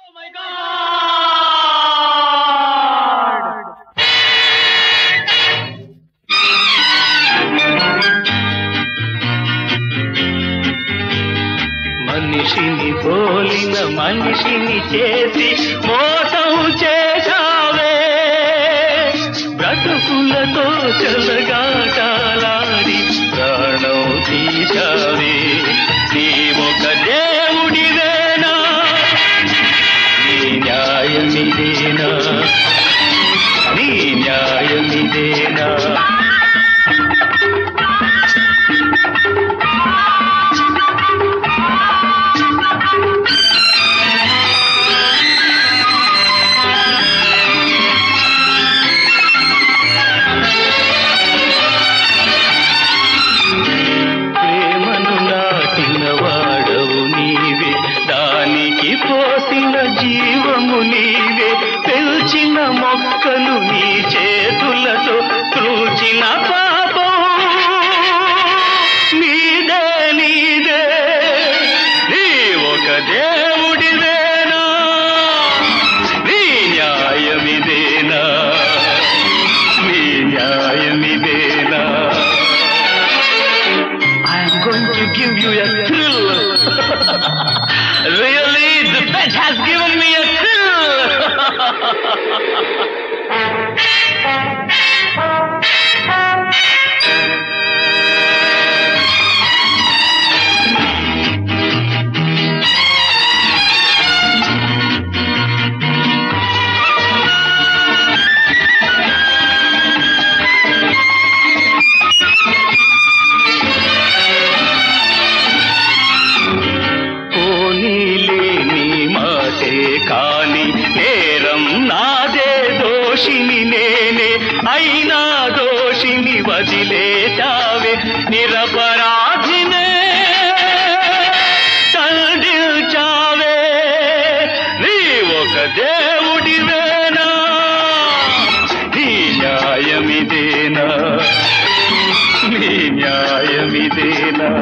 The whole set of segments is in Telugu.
మనిషిని పోలిన మనిషిని చేసి మోసం చేశావే, బ్రతుకులతో చెలగాటాలాడి ప్రాణం తీశావే. నీ ఒక దేవుడివేనా, నీ న్యాయమిదేనా, నీ న్యాయమిదేనా? పోసిన జీవము నీవే, పెంచిన మొక్కలు నీ చేతులతో త్రూచిన పాపం నీదే నీదే. నీ ఒక దేవుడివేనా, నీ న్యాయమిదేనా, నీ న్యాయమిదేనా? I'm going to give you a thrill. Really, the bet has given me a thrill. కాని నేరం నాదే, దోషిని నేనే, అయినా దోషిని వదిలేశావే. నిరపరాధినే తండ్రిల్చావే. నీ ఒక దేవుడివేనా, నీ న్యాయమిదేనా, నీ న్యాయమిదేనా?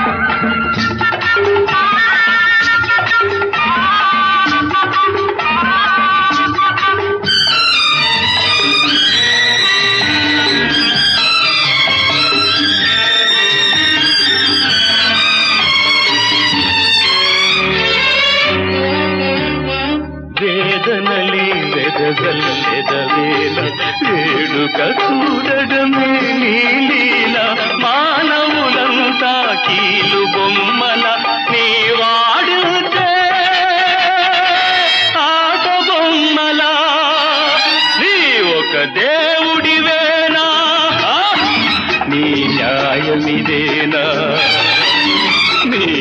వేదనలే వెదగల్లెదవేళ, వేడుక చూడడమే నీ లీల. మానవులంతా కీలు బొమ్మల నీ వాడితే ఆట బొమ్మల. నీ ఒక దేవుడివేనా, నీ న్యాయమిదేనా, నీ